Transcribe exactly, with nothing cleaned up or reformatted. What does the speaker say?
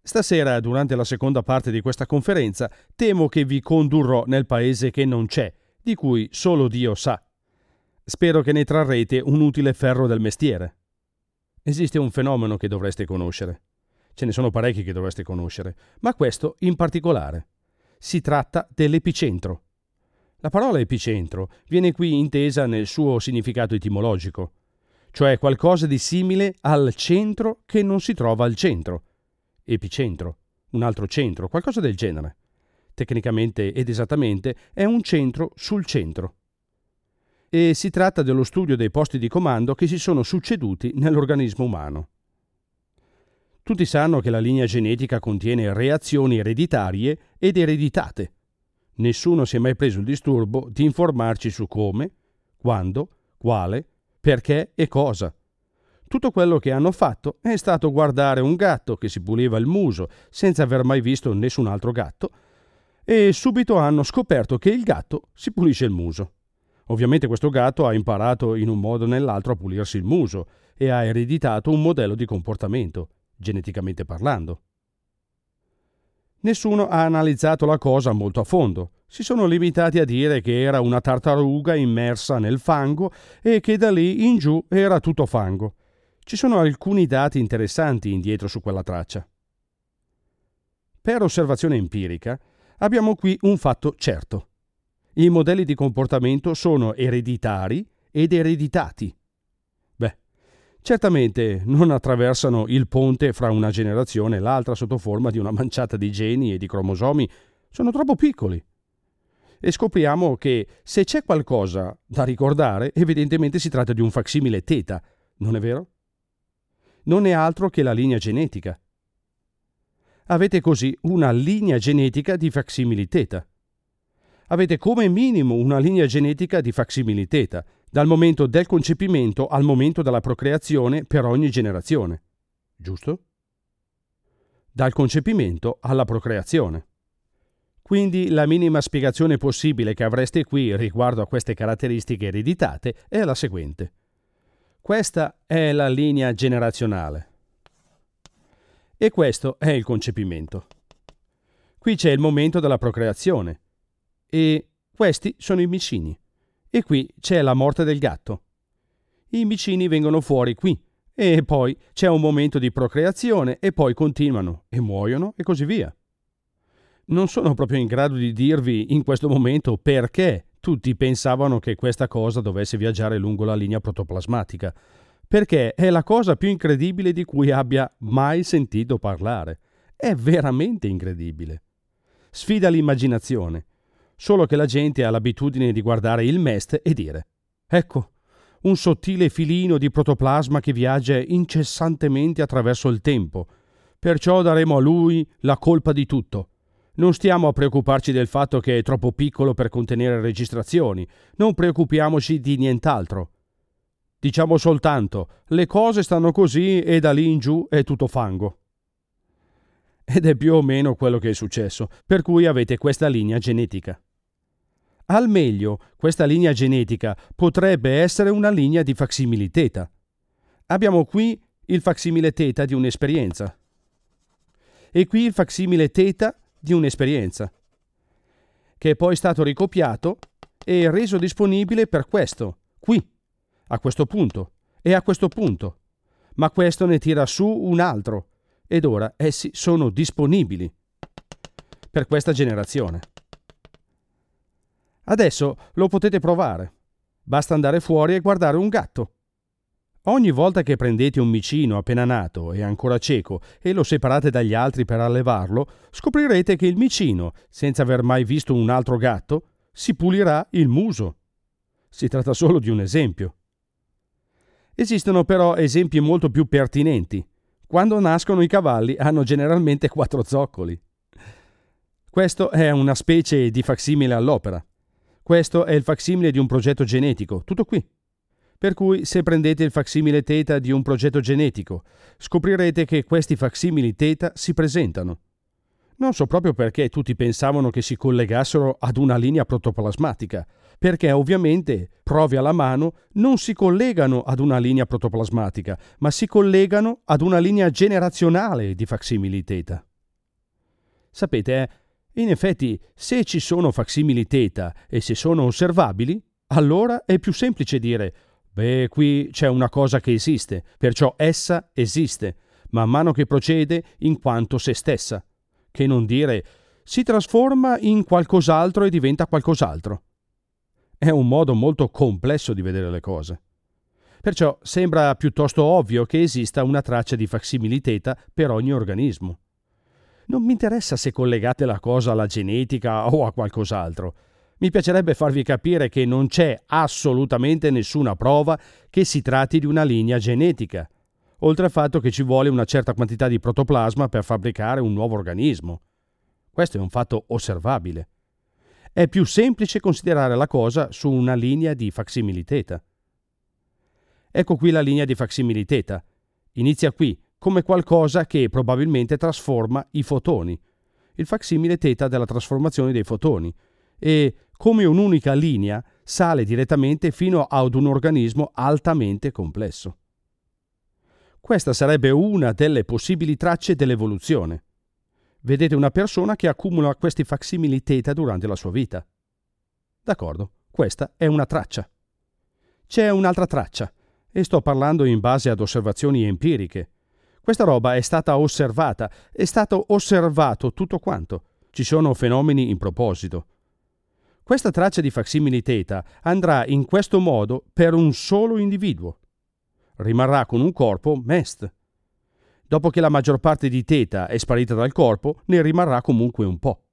Stasera, durante la seconda parte di questa conferenza, temo che vi condurrò nel paese che non c'è, di cui solo Dio sa. Spero che ne trarrete un utile ferro del mestiere. Esiste un fenomeno che dovreste conoscere. Ce ne sono parecchi che dovreste conoscere, ma questo in particolare. Si tratta dell'epicentro. La parola epicentro viene qui intesa nel suo significato etimologico, cioè qualcosa di simile al centro che non si trova al centro. Epicentro, un altro centro, qualcosa del genere. Tecnicamente ed esattamente è un centro sul centro. E si tratta dello studio dei posti di comando che si sono succeduti nell'organismo umano. Tutti sanno che la linea genetica contiene reazioni ereditarie ed ereditate. Nessuno si è mai preso il disturbo di informarci su come, quando, quale, perché e cosa. Tutto quello che hanno fatto è stato guardare un gatto che si puliva il muso senza aver mai visto nessun altro gatto e subito hanno scoperto che il gatto si pulisce il muso. Ovviamente questo gatto ha imparato in un modo o nell'altro a pulirsi il muso e ha ereditato un modello di comportamento, geneticamente parlando. Nessuno ha analizzato la cosa molto a fondo. Si sono limitati a dire che era una tartaruga immersa nel fango e che da lì in giù era tutto fango. Ci sono alcuni dati interessanti indietro su quella traccia. Per osservazione empirica abbiamo qui un fatto certo. I modelli di comportamento sono ereditari ed ereditati. Beh, certamente non attraversano il ponte fra una generazione e l'altra sotto forma di una manciata di geni e di cromosomi. Sono troppo piccoli. E scopriamo che se c'è qualcosa da ricordare, evidentemente si tratta di un facsimile teta, non è vero? Non è altro che la linea genetica. Avete così una linea genetica di facsimili teta. Avete come minimo una linea genetica di facsimili teta, dal momento del concepimento al momento della procreazione per ogni generazione. Giusto? Dal concepimento alla procreazione. Quindi la minima spiegazione possibile che avreste qui riguardo a queste caratteristiche ereditate è la seguente. Questa è la linea generazionale. E questo è il concepimento. Qui c'è il momento della procreazione. E questi sono i micini. E qui c'è la morte del gatto. I micini vengono fuori qui. E poi c'è un momento di procreazione e poi continuano e muoiono e così via. Non sono proprio in grado di dirvi in questo momento perché tutti pensavano che questa cosa dovesse viaggiare lungo la linea protoplasmatica, perché è la cosa più incredibile di cui abbia mai sentito parlare. È veramente incredibile. Sfida l'immaginazione, solo che la gente ha l'abitudine di guardare il M E S T e dire «Ecco, un sottile filino di protoplasma che viaggia incessantemente attraverso il tempo, perciò daremo a lui la colpa di tutto». Non stiamo a preoccuparci del fatto che è troppo piccolo per contenere registrazioni, non preoccupiamoci di nient'altro. Diciamo soltanto, le cose stanno così e da lì in giù è tutto fango. Ed è più o meno quello che è successo, per cui avete questa linea genetica. Al meglio, questa linea genetica potrebbe essere una linea di facsimili teta. Abbiamo qui il facsimile teta di un'esperienza. E qui il facsimile teta di un'esperienza, che è poi stato ricopiato e reso disponibile per questo, qui, a questo punto e a questo punto, ma questo ne tira su un altro, ed ora essi sono disponibili per questa generazione. Adesso lo potete provare, basta andare fuori e guardare un gatto. Ogni volta che prendete un micino appena nato e ancora cieco e lo separate dagli altri per allevarlo, scoprirete che il micino, senza aver mai visto un altro gatto, si pulirà il muso. Si tratta solo di un esempio. Esistono però esempi molto più pertinenti. Quando nascono i cavalli hanno generalmente quattro zoccoli. Questo è una specie di facsimile all'opera. Questo è il facsimile di un progetto genetico, tutto qui. Per cui se prendete il facsimile teta di un progetto genetico, scoprirete che questi facsimili teta si presentano. Non so proprio perché tutti pensavano che si collegassero ad una linea protoplasmatica, perché ovviamente, prove alla mano, non si collegano ad una linea protoplasmatica, ma si collegano ad una linea generazionale di facsimili teta. Sapete, eh, in effetti, se ci sono facsimili θ e se sono osservabili, allora è più semplice dire «Beh, qui c'è una cosa che esiste, perciò essa esiste, man mano che procede in quanto se stessa», che non dire «si trasforma in qualcos'altro e diventa qualcos'altro». È un modo molto complesso di vedere le cose. Perciò sembra piuttosto ovvio che esista una traccia di facsimili θ per ogni organismo. Non mi interessa se collegate la cosa alla genetica o a qualcos'altro. Mi piacerebbe farvi capire che non c'è assolutamente nessuna prova che si tratti di una linea genetica, oltre al fatto che ci vuole una certa quantità di protoplasma per fabbricare un nuovo organismo. Questo è un fatto osservabile. È più semplice considerare la cosa su una linea di facsimili θ. Ecco qui la linea di facsimili θ. Inizia qui, come qualcosa che probabilmente trasforma i fotoni, il facsimile θ della trasformazione dei fotoni, e come un'unica linea sale direttamente fino ad un organismo altamente complesso. Questa sarebbe una delle possibili tracce dell'evoluzione. Vedete una persona che accumula questi facsimili θ durante la sua vita. D'accordo, questa è una traccia. C'è un'altra traccia, e sto parlando in base ad osservazioni empiriche. Questa roba è stata osservata, è stato osservato tutto quanto. Ci sono fenomeni in proposito. Questa traccia di facsimili θ andrà in questo modo per un solo individuo. Rimarrà con un corpo M E S T. Dopo che la maggior parte di θ è sparita dal corpo, ne rimarrà comunque un po'.